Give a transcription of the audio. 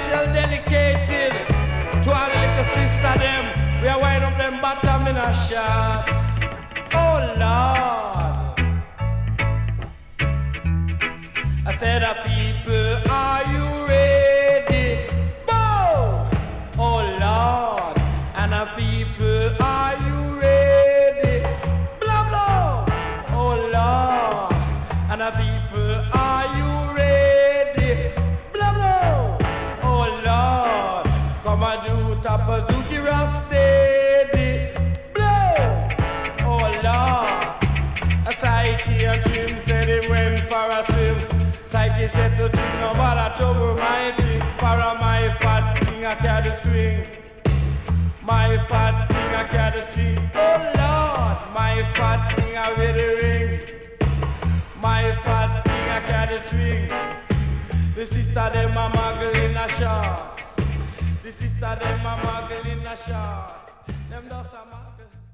special dedicated to our little sister them. We are wind up them bottom in our shots. Oh Lord. I said, people, are you ready? Bow! Oh Lord. And people, are you ready? Blah blah! Oh Lord. And people, are you ready? Blah blah! Oh Lord. Come and do top of Zuki rock steady. Blow! Oh Lord. A Psyche and Trim said he went for a swim. Psyche said to Trim, no matter trouble my thing. For my fat thing I carry swing. My fat thing I carry swing. Oh Lord, my fat thing I wear the ring. My fat thing I carry swing. The sister them a muggle in the shorts. The sister them a muggle in the shorts. Them does a muggle.